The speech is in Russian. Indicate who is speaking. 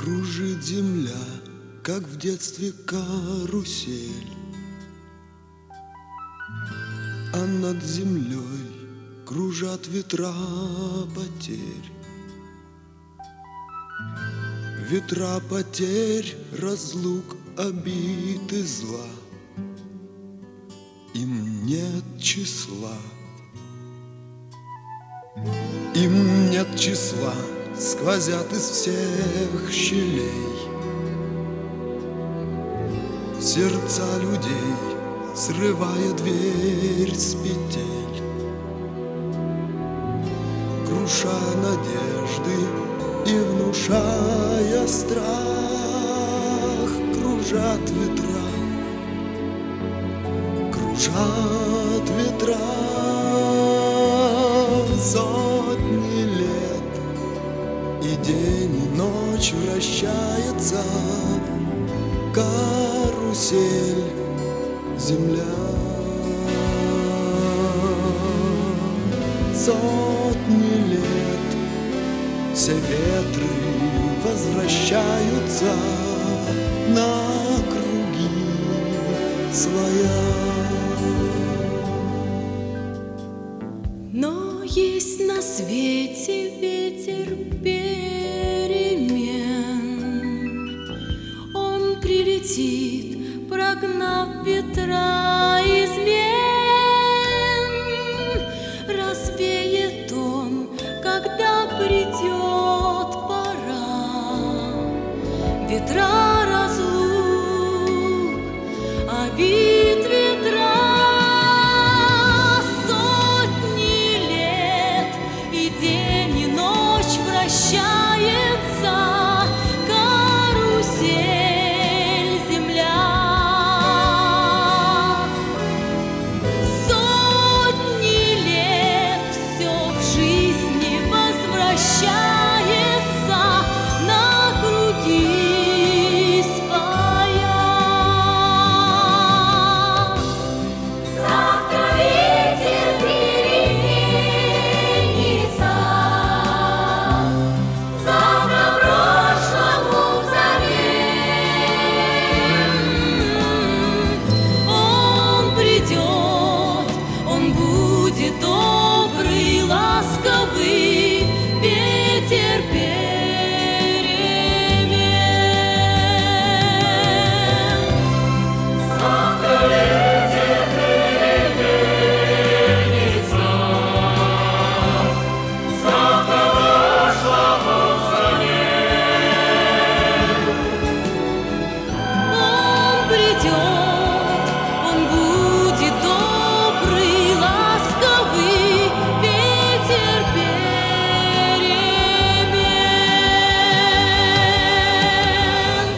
Speaker 1: Кружит земля, как в детстве карусель, а над землей кружат ветра потерь. Ветра потерь, разлук, обид и зла, им нет числа. Им нет числа, сквозят из всех щелей сердца людей, срывая дверь с петель, круша надежды и внушая страх. Кружат ветра, кружат ветра сотни лет, и день и ночь вращается карусель земля. Сотни лет все ветры возвращаются на круги своя.
Speaker 2: Но есть на свете ветер белый,